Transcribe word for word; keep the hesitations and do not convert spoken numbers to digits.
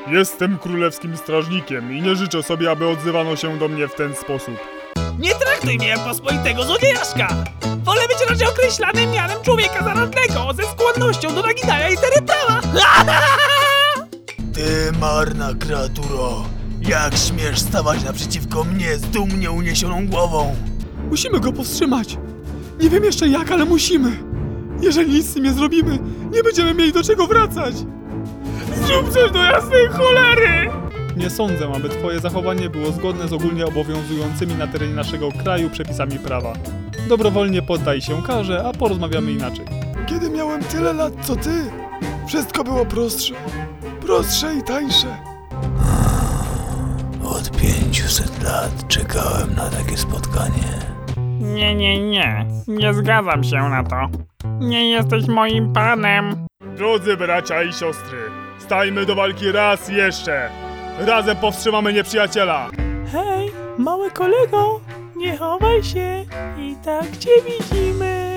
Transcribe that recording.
Jestem królewskim strażnikiem i nie życzę sobie, aby odzywano się do mnie w ten sposób. Nie traktuj mnie jak pospolitego złodziejaszka! Wolę być raczej określany mianem człowieka zaradnego ze skłonnością do naginania litery prawa! Ty marna kreaturo! Jak śmiesz stawać naprzeciwko mnie z dumnie uniesioną głową? Musimy go powstrzymać. Nie wiem jeszcze jak, ale musimy. Jeżeli nic z tym nie zrobimy, nie będziemy mieli do czego wracać. Zrób coś do jasnej cholery! Nie sądzę, aby twoje zachowanie było zgodne z ogólnie obowiązującymi na terenie naszego kraju przepisami prawa. Dobrowolnie poddaj się karze, a porozmawiamy inaczej. Kiedy miałem tyle lat co ty, wszystko było prostsze. Prostsze i tańsze. Od pięciuset lat czekałem na takie spotkanie. Nie, nie, nie. Nie zgadzam się na to. Nie jesteś moim panem. Drodzy bracia i siostry, stajmy do walki raz jeszcze! Razem powstrzymamy nieprzyjaciela! Hej, mały kolego, nie chowaj się. I tak cię widzimy.